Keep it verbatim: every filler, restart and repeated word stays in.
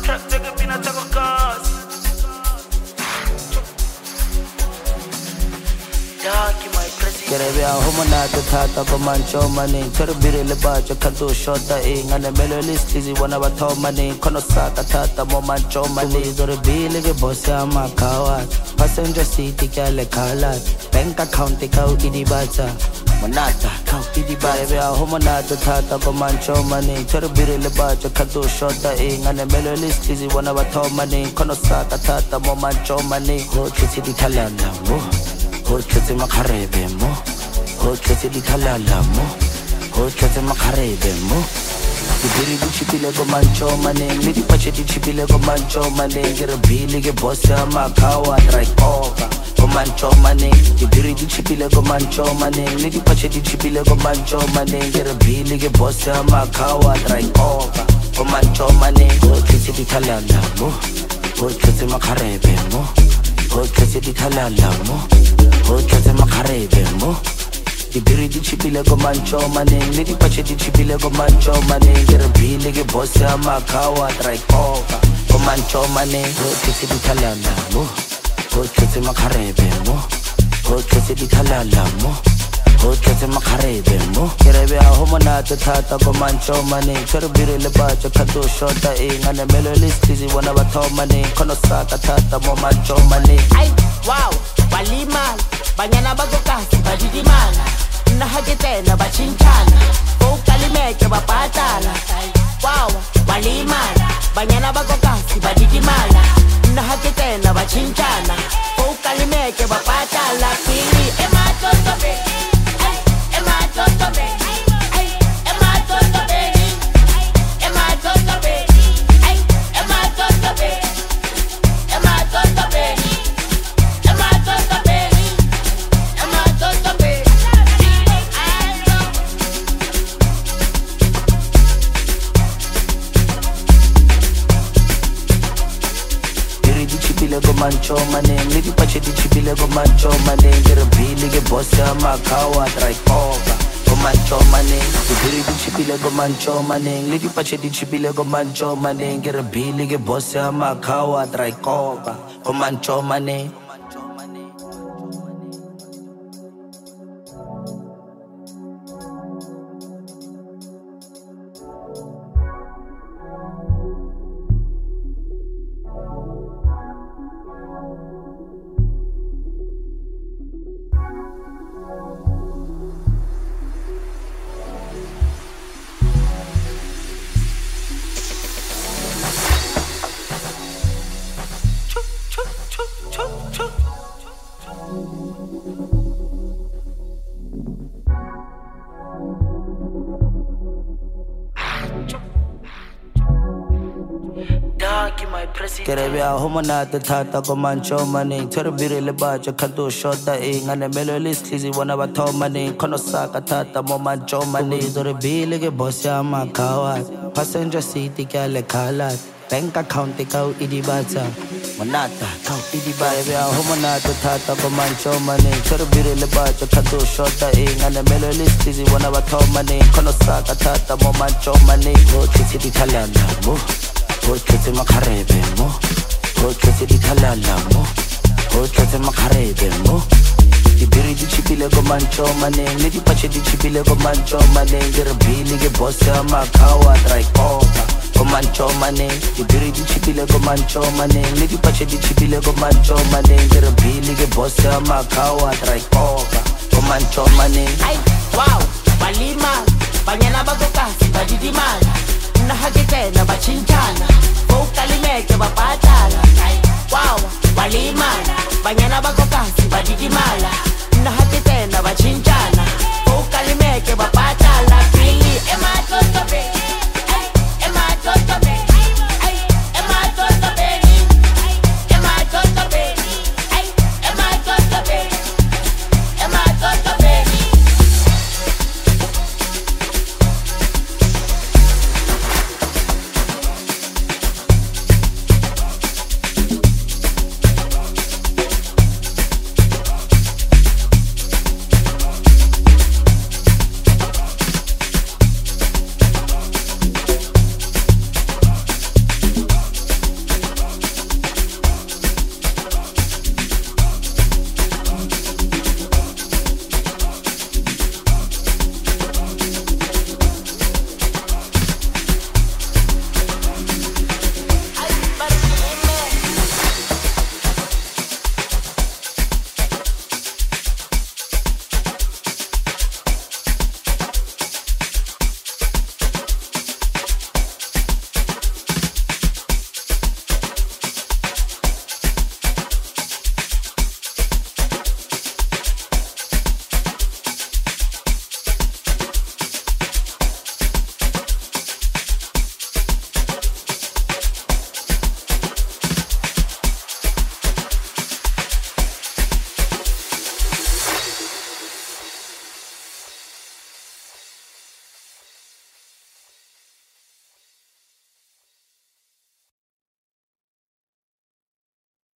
Kerebia homonata tata komancho mani Terbiri lebaja kadu shota e Ngane melo listizi wana bato mani Kono saka tata mo mancho mani Zore bili ge bosse ama kawat Passenger seat ikale kalat Bank account ikau idi baca Monata kau idi baca Kerebia homonata tata komancho mani Terbiri lebaja kadu shota e Ngane melo listizi wana bato mani Kono saka tata mo mancho mani Ho chisi di talanda mo Ho chese makarebe mo Ho chese di talala mo Ho chese makarebe mo Dibiri di chipile go mancho mane Midi pache di chipile go mancho mane Gira bili ge bosse ama kawa Drike over go mancho mane Dibiri di chipile go mancho mane Midi pache di chipile go mancho mane Gira bili ge bosse ama kawa Drike over go mancho mane Ho chese di talala mo Ho chese makarebe mo Ho chese di talala mo Ho chese makarebe mo Dibiri di chipile go mancho mane Midi pache di chipile go mancho mane Gira bili ge bosse ama kawa Drike over go mancho mane Ho chese di talala mo Ho chese makarebe mo Ho chese di talala mo Ho chese makarebe mo Kerebia homonata tata go mancho mane Terbiri lebaja kadu shota e Ngane melo listizi wana bato mane Kono saka tata mo mancho mane Ay, wow, walimala Banyana bagokasi badidimala Nahagitena bachinchana Foukalimeke bapatala Wow, walimala Banyana bagokasi badidimala Nahagitena bachinchana Foukalimeke bapatala Pili, ema toto baby Ay, ema toto baby Ay, ema toto baby Ema toto baby Ay, ema toto baby Ema toto baby Ema toto baby Ema toto baby Dibiri di chipile go mancho mane Midi pache di chipile go mancho mane Gira bili ge bosse ama kawa Drike over go mancho mane Dibiri di chipile go mancho mane Midi pache di chipile go mancho mane Gira bili ge bosse ama kawa Drike over go mancho mane Kerebia homonata tata go mancho mane Terbiri lebaja kadu shota e Ngane melo listizi wana bato mane Kono saka tata mo mancho mane Zore bili ge bosse ama kawat Passenger seat ikale kalat Bank account ikau idi baca Monata kau idi baca Kerebia homonata tata go mancho mane Terbiri lebaja kadu shota e Ngane melo listizi wana bato mane Kono saka tata mo mancho mane Ho chese di talala mo Ho chese makarebe mo Ho chese di talala mo Ho chese makarebe mo Dibiri di chipile go mancho mane Midi pache di chipile go mancho mane Gira bili ge bosse ama kawa Drike over go mancho mane Dibiri di chipile go mancho mane Midi pache di chipile go mancho mane Gira bili ge bosse ama kawa Drike over go mancho mane Ay, wow, walimala Banyana bagokasi badidimala Nahagitena bachinchana